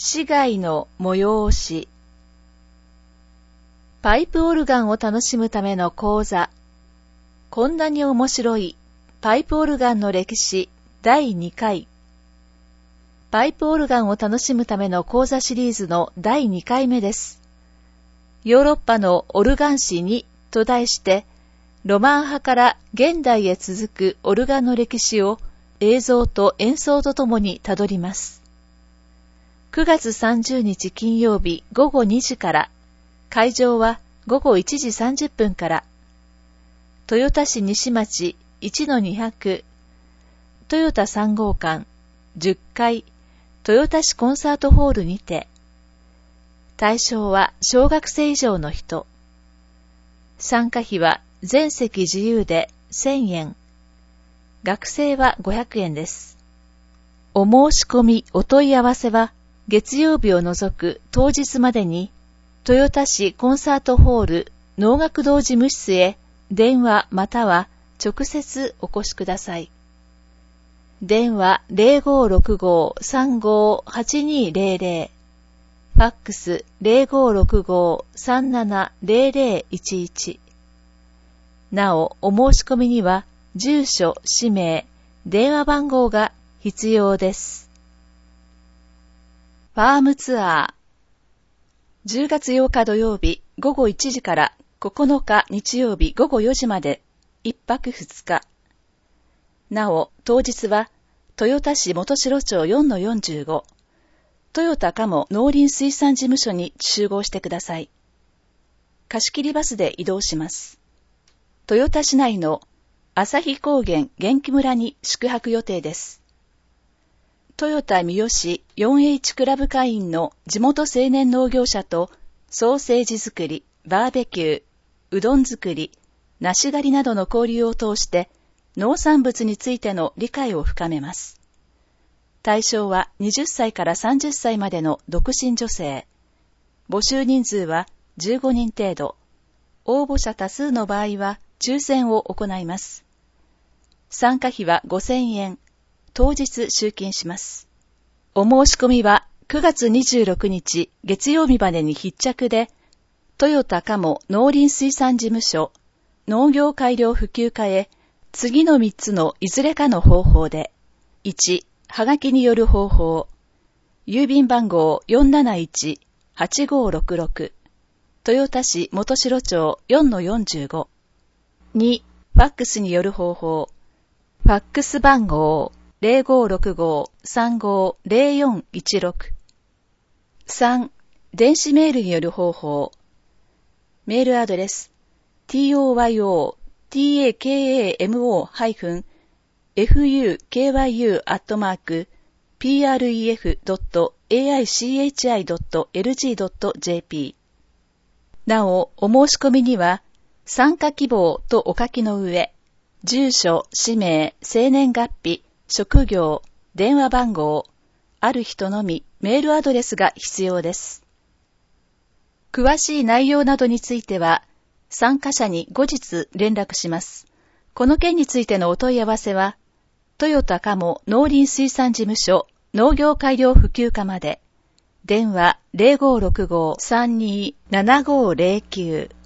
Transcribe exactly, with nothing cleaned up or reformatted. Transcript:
市街の催し。パイプオルガンを楽しむための講座。こんなに面白いパイプオルガンの歴史だいにかい。パイプオルガンを楽しむための講座シリーズのだいにかいめです。ヨーロッパのオルガン史にと題して、ロマン派から現代へ続くオルガンの歴史を映像と演奏とともにたどります。くがつさんじゅうにち金曜日ごごにじから、会場はごごいちじさんじゅっぷんから、豊田市西町 いちのにひゃく、豊田さんごうかんじゅっかい、豊田市コンサートホールにて、対象は小学生以上の人。参加費は全席自由でせんえん。学生はごひゃくえんです。お申し込み、お問い合わせは、月曜日を除く当日までに、豊田市コンサートホール能楽堂事務室へ電話または直接お越しください。電話 ゼロごろくご さんごはちにゼロゼロ、ファックス ゼロごろくご さんななゼロゼロいちいち。なお、お申し込みには、住所、氏名、電話番号が必要です。ファームツアー。じゅうがつようか土曜日ごごいちじからここのか日曜日ごごよじまでいっぱくふつか。なお、当日は、豊田市元城町 よんのよんじゅうご、豊田鴨農林水産事務所に集合してください。貸切バスで移動します。豊田市内の旭高原元気村に宿泊予定です。豊田三好 フォーエイチ クラブ会員の地元青年農業者とソーセージ作り、バーベキュー、うどん作り、梨狩りなどの交流を通して農産物についての理解を深めます。対象ははたちからさんじゅっさいまでの独身女性。募集人数はじゅうごにん程度。応募者多数の場合は抽選を行います。参加費はごせんえん。当日集金します。お申し込みはくがつにじゅうろくにち月曜日までに必着で、豊田鴨農林水産事務所農業改良普及課へ次のみっつのいずれかの方法で、いち、はがきによる方法、郵便番号 よんなないち はちごろくろく、豊田市元城町 よんのよんじゅうご、に、ファックスによる方法、ファックス番号ゼロごろくご さんごゼロよんいちろく、さん、電子メールによる方法、メールアドレス トヨタカモ フクユ アットマーク ピーアールイーエフ ドット エーアイシーエイチアイ ドット エルジー ドット ジェーピー。なお、お申し込みには参加希望とお書きの上、住所、氏名、生年月日、職業、電話番号、ある人のみメールアドレスが必要です。詳しい内容などについては、参加者に後日連絡します。この件についてのお問い合わせは、豊田鴨農林水産事務所農業改良普及課まで、電話 ゼロごろくご さんにーななごゼロきゅう